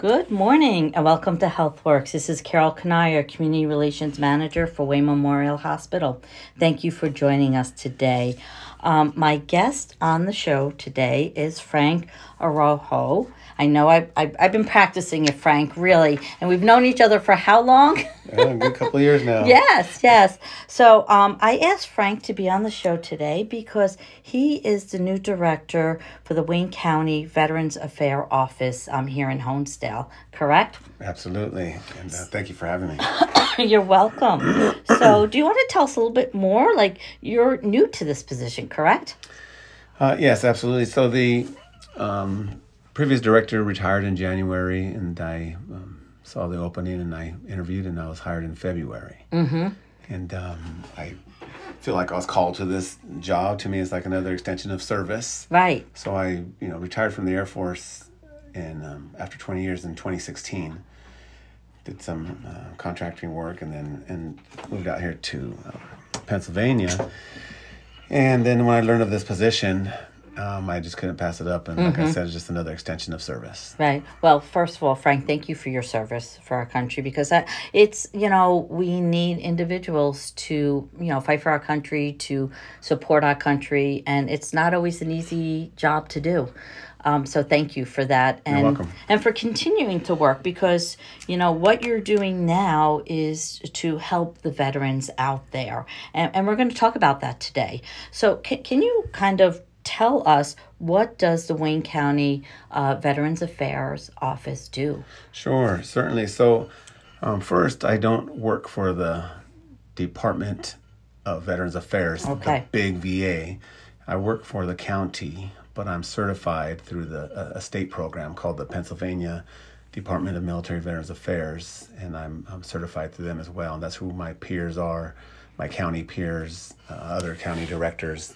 Good morning and welcome to HealthWorks. This is Carol Kanaya, Community Relations Manager for Wayne Memorial Hospital. Thank you for joining us today. My guest on the show today is Frank Araujo. I know I've been practicing it, Frank, really. And we've known each other for how long? A good couple of years now. Yes. So I asked Frank to be on the show today because he is the new director for the Wayne County Veterans Affairs Office here in Honesdale, correct? Absolutely. And thank you for having me. You're welcome. So do you want to tell us a little bit more? Like, you're new to this position, correct? Yes, absolutely. So the previous director retired in January, and I saw the opening, and I interviewed, and I was hired in February. Mm-hmm. And I feel like I was called to this job. To me, it's like another extension of service. Right. So I, retired from the Air Force, and after 20 years in 2016, did some contracting work, and then moved out here to Pennsylvania. And then when I learned of this position, I just couldn't pass it up. And like I said, it's just another extension of service. Right. Well, first of all, Frank, thank you for your service for our country, because it's, we need individuals to, fight for our country, to support our country. And it's not always an easy job to do. So thank you for that. You're welcome. And for continuing to work, because, what you're doing now is to help the veterans out there. And we're going to talk about that today. So can you kind of tell us, what does the Wayne County Veterans Affairs Office do? Sure, certainly. So first, I don't work for the Department of Veterans Affairs, the big VA. I work for the county, but I'm certified through a state program called the Pennsylvania Department of Military Veterans Affairs, and I'm certified through them as well. And that's who my peers are, my county peers, other county directors.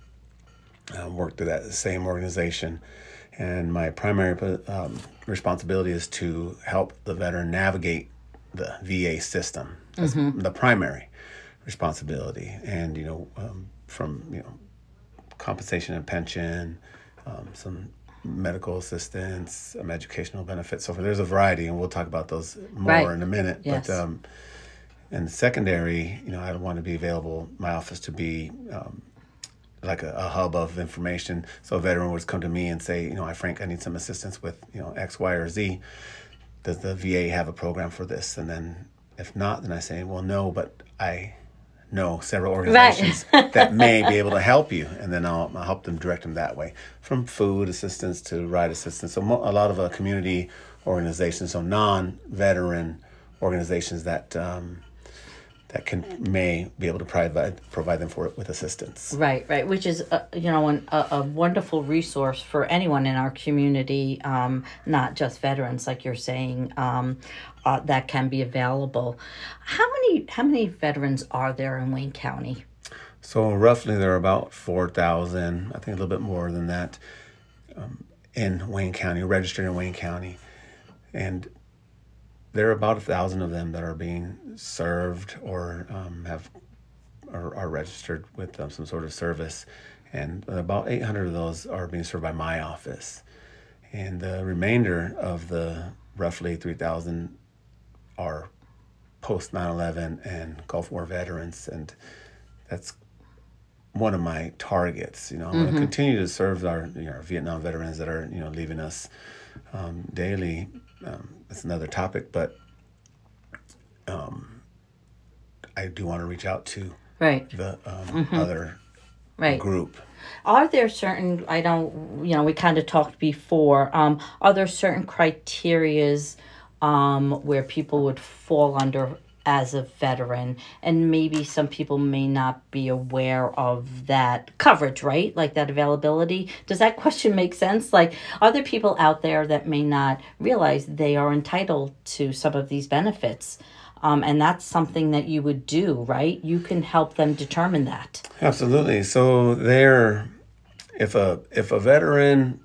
Work through that same organization, and my primary responsibility is to help the veteran navigate the VA system. That's the primary responsibility, and from compensation and pension, some medical assistance, some educational benefits. So there's a variety, and we'll talk about those more in a minute. Yes. But and secondary, I want to be available, my office to be like a hub of information. So a veteran would come to me and say, Frank, I need some assistance with, X, Y, or Z. Does the VA have a program for this? And then if not, then I say, well, no, but I know several organizations that may be able to help you. And then I'll help them, direct them that way, from food assistance to ride assistance. So a lot of community organizations, so non-veteran organizations that may be able to provide them with assistance. Right, which is a wonderful resource for anyone in our community, not just veterans, like you're saying, that can be available. How many veterans are there in Wayne County? So roughly there are about 4,000, I think a little bit more than that, in Wayne County, registered in Wayne County, and there are about 1,000 of them that are being served or are registered with some sort of service, and about 800 of those are being served by my office, and the remainder of the roughly 3,000 are post 9/11 and Gulf War veterans, and that's one of my targets. I want to continue to serve our Vietnam veterans that are leaving us daily. That's another topic, but I do want to reach out to the other group. Are there certain, we kind of talked before, are there certain criterias where people would fall under as a veteran, and maybe some people may not be aware of that coverage, right? Like that availability. Does that question make sense? Like, are there people out there that may not realize they are entitled to some of these benefits? And that's something that you would do, right? You can help them determine that. Absolutely. So if a veteran,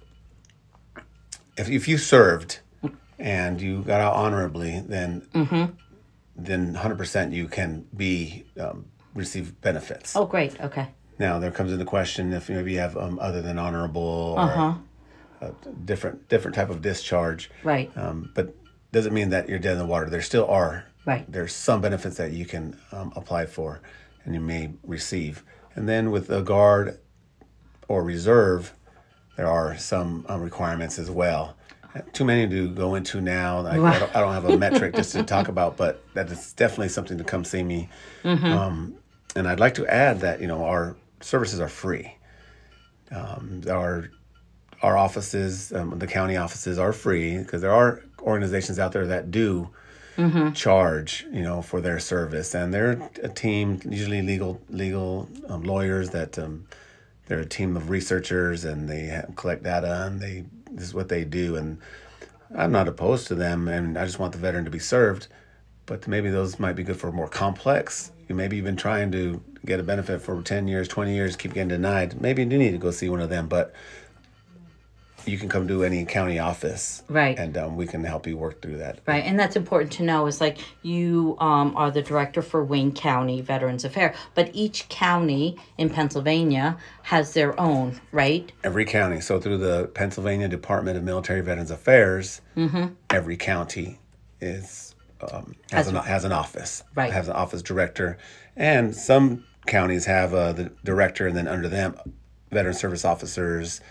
if you served and you got out honorably, then 100% you can receive benefits. Oh, great. Okay. Now there comes into question if maybe you have other than honorable a different type of discharge. Right. But doesn't mean that you're dead in the water. There still are. Right. There's some benefits that you can apply for and you may receive. And then with the Guard or Reserve, there are some requirements as well. Too many to go into now. I don't have a metric just to talk about, but that is definitely something to come see me. And I'd like to add that our services are free. Our offices, the county offices, are free because there are organizations out there that do charge, for their service, and they're a team, usually legal lawyers that they're a team of researchers, and they collect data, and this is what they do. And I'm not opposed to them, and I just want the veteran to be served. But maybe those might be good for more complex. Maybe you've been trying to get a benefit for 10 years, 20 years, keep getting denied. Maybe you do need to go see one of them, but you can come to any county office, right? And we can help you work through that, right? And that's important to know. Is like you are the director for Wayne County Veterans Affairs, but each county in Pennsylvania has their own, right? Every county. So through the Pennsylvania Department of Military Veterans Affairs, every county has an office, right? Has an office director, and some counties have the director, and then under them, veteran service officers.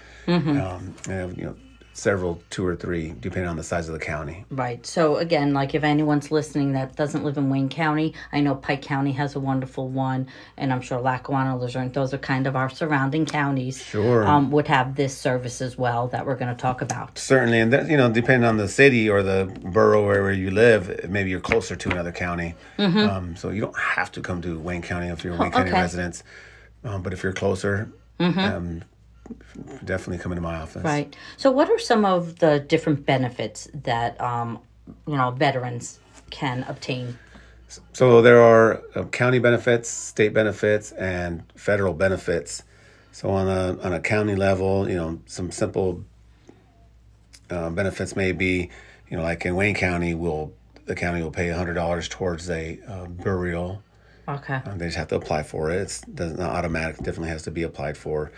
Several, 2 or 3, depending on the size of the county. Right. So again, like if anyone's listening that doesn't live in Wayne County, I know Pike County has a wonderful one, and I'm sure Lackawanna, Luzerne, those are kind of our surrounding counties. Sure. Would have this service as well that we're going to talk about. Certainly, and that, depending on the city or the borough where you live, maybe you're closer to another county. So you don't have to come to Wayne County if you're a Wayne County resident. But if you're closer, definitely come into my office. Right. So what are some of the different benefits that veterans can obtain? So there are county benefits, state benefits, and federal benefits. So on a county level, some simple benefits may be, like in Wayne County, the county will pay $100 towards a burial. Okay. They just have to apply for it. It's not automatic. It definitely has to be applied for.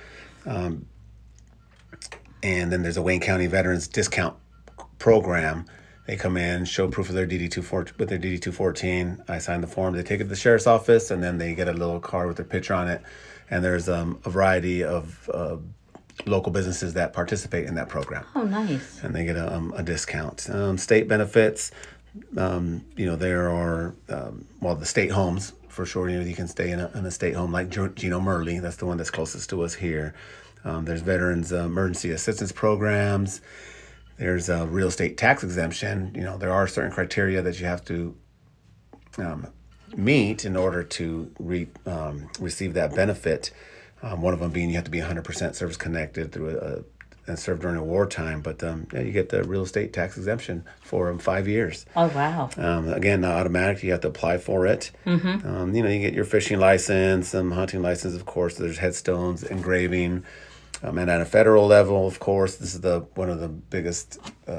And then there's a Wayne County Veterans Discount Program. They come in, show proof of their DD-214. I sign the form. They take it to the sheriff's office, and then they get a little card with their picture on it. And there's a variety of local businesses that participate in that program. Oh, nice. And they get a discount. State benefits, there are, the state homes, for sure. You can stay in a state home like Gino Merle. That's the one that's closest to us here. There's veterans emergency assistance programs. There's a real estate tax exemption. There are certain criteria that you have to meet in order to receive that benefit. One of them being you have to be 100% service connected through and served during a wartime. But you get the real estate tax exemption for 5 years. Oh, wow. Again, not automatic. You have to apply for it. You get your fishing license, hunting license, of course. There's headstones, engraving. And at a federal level, of course, this is one of the biggest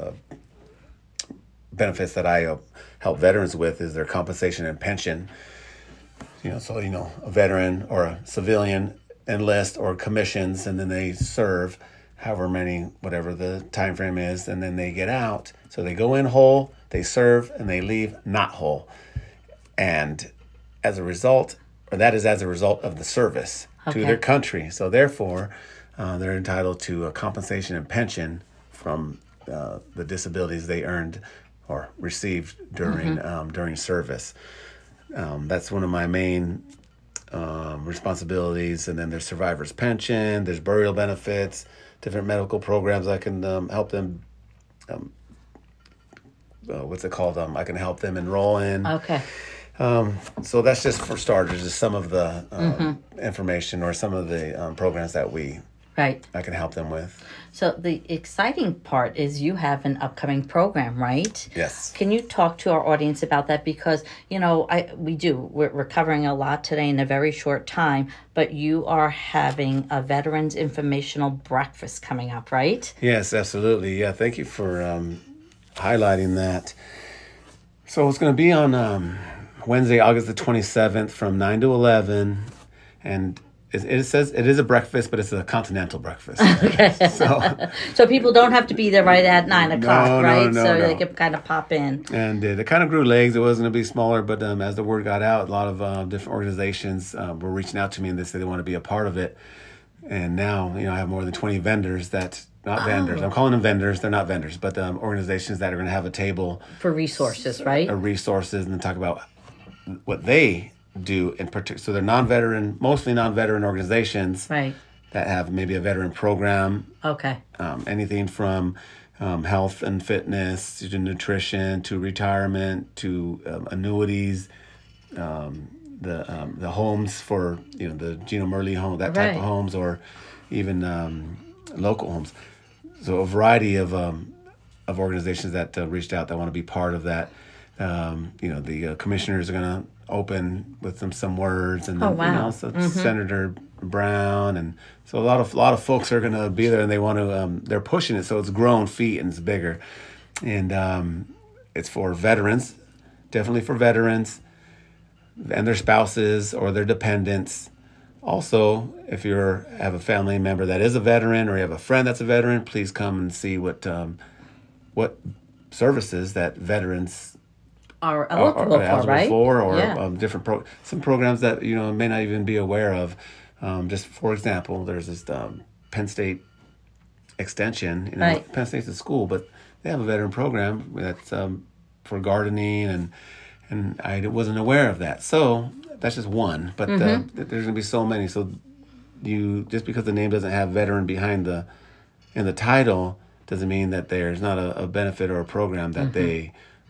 benefits that I help veterans with is their compensation and pension. A veteran or a civilian enlist or commissions, and then they serve however many, whatever the time frame is, and then they get out. So they go in whole, they serve, and they leave not whole. And as a result of the service to their country. So therefore, they're entitled to a compensation and pension from the disabilities they earned or received during service. That's one of my main responsibilities. And then there's survivor's pension, there's burial benefits, different medical programs I can help them. What's it called? I can help them enroll in. Okay. So that's just for starters, just some of the information or some of the programs that I can help them with. So the exciting part is you have an upcoming program, right? Yes. Can you talk to our audience about that? Because, we're covering a lot today in a very short time, but you are having a Veterans Informational Breakfast coming up, right? Yes, absolutely. Yeah, thank you for highlighting that. So it's going to be on Wednesday, August the 27th from 9 to 11, and it says it is a breakfast, but it's a continental breakfast. Okay. So people don't have to be there right at 9:00, right? So they can kind of pop in. And it kind of grew legs. It was going to be smaller, but as the word got out, a lot of different organizations were reaching out to me and they said they want to be a part of it. And now, I have more than 20 vendors that, not vendors, I'm calling them vendors. They're not vendors, but organizations that are going to have a table. For resources, right? Resources, and then talk about what they do in particular. So they're mostly non-veteran organizations, right, that have maybe a veteran program. Okay. Anything from health and fitness to nutrition to retirement to annuities, the homes for the Gino Murley home, that type of homes, or even local homes. So a variety of organizations that reached out that want to be part of that. The commissioners are going to open with some words, and then, Senator Brown, and so a lot of folks are going to be there, and they want to. They're pushing it, so it's grown feet and it's bigger, and it's for veterans, definitely for veterans, and their spouses or their dependents. Also, if you have a family member that is a veteran, or you have a friend that's a veteran, please come and see what services that veterans are eligible for, or different some programs that may not even be aware of. Just for example, there's this Penn State Extension. Penn State's a school, but they have a veteran program that's for gardening, and I wasn't aware of that. So that's just one, but there's going to be so many. So just because the name doesn't have veteran in the title doesn't mean that there's not a benefit or a program that they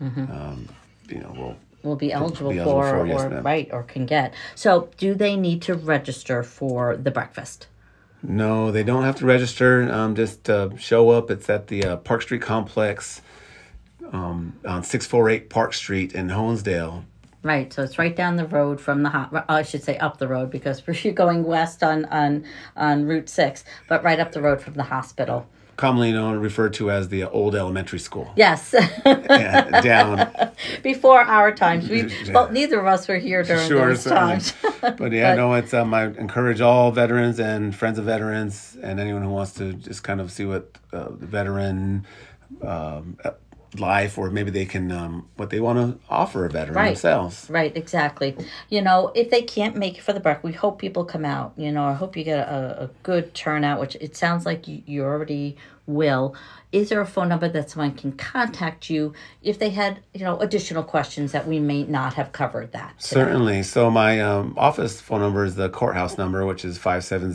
will be eligible for yes, or can get. So do they need to register for the breakfast? No, they don't have to register. Just show up. It's at the Park Street Complex on 648 Park Street in Honesdale. Right, so it's right down the road from the I should say up the road, because you're going west on Route 6, but right up the road from the hospital. Commonly referred to as the old elementary school. Yes. Down. Before our times. Neither of us were here during those times. But it's I encourage all veterans and friends of veterans and anyone who wants to just kind of see what veteran life, or maybe they can what they want to offer a veteran themselves. Right, exactly. If they can't make it for the breakfast, we hope people come out. I hope you get a good turnout, which it sounds like you already will. Is there a phone number that someone can contact you if they had additional questions that we may not have covered that today? Certainly. So my office phone number is the courthouse number, which is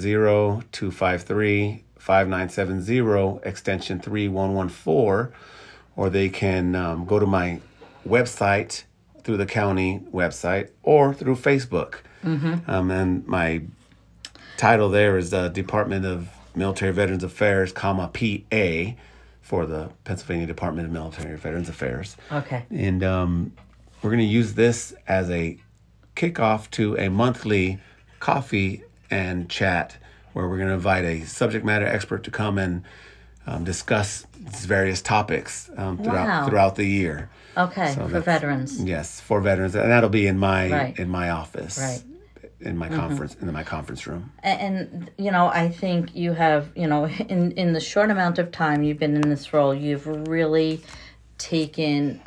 570-253-5970, extension 3114. Or they can go to my website through the county website or through Facebook. And my title there is the Department of Military Veterans Affairs, PA, for the Pennsylvania Department of Military Veterans Affairs. Okay. And we're going to use this as a kickoff to a monthly coffee and chat, where we're going to invite a subject matter expert to come and discuss various topics throughout the year. Okay, so for veterans. Yes, for veterans, and that'll be in my office, right, in my conference room. And I think you have in the short amount of time you've been in this role, you've really taken.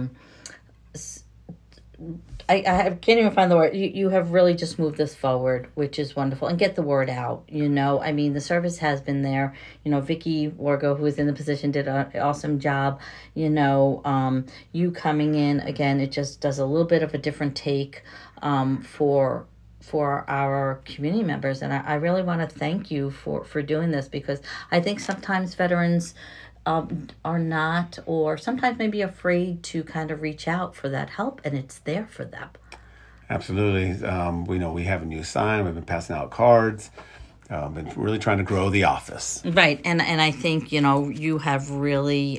I can't even find the word. You have really just moved this forward, which is wonderful, and get the word out. The service has been there. Vicky Wargo, who is in the position, did an awesome job. You coming in again, it just does a little bit of a different take for our community members, and I really want to thank you for doing this, because I think sometimes veterans are not, or sometimes maybe afraid to kind of reach out for that help, and it's there for them. Absolutely. We have a new sign. We've been passing out cards. Been really trying to grow the office. Right, and I think you have really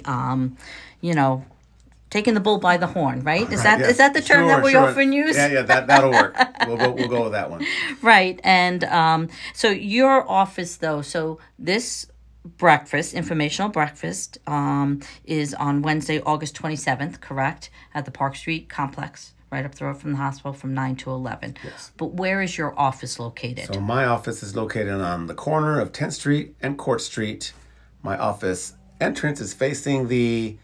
taken the bull by the horn. Right? Is that the term that we often use? Yeah, that'll work. We'll go with that one. Right, and so your office though. So this informational breakfast is on Wednesday, August 27th, correct? At the Park Street Complex, right up the road from the hospital from 9 to 11. Yes. But where is your office located? So my office is located on the corner of 10th Street and Court Street. My office entrance is facing the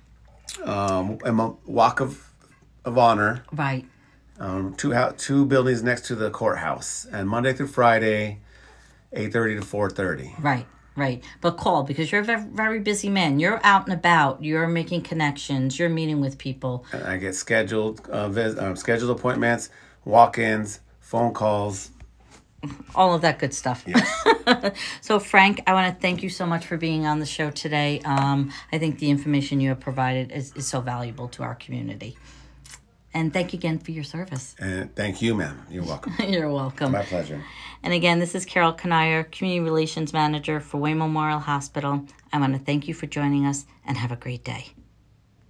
Walk of Honor. Right. Two buildings next to the courthouse. And Monday through Friday, 8:30 to 4:30. Right. Right. But call, because you're a very, very busy man. You're out and about. You're making connections. You're meeting with people. And I get scheduled appointments, walk-ins, phone calls. All of that good stuff. Yes. So, Frank, I want to thank you so much for being on the show today. I think the information you have provided is so valuable to our community. And thank you again for your service. And thank you, ma'am. You're welcome. You're welcome. My pleasure. And again, this is Carol Kanier, Community Relations Manager for Wayne Memorial Hospital. I want to thank you for joining us and have a great day.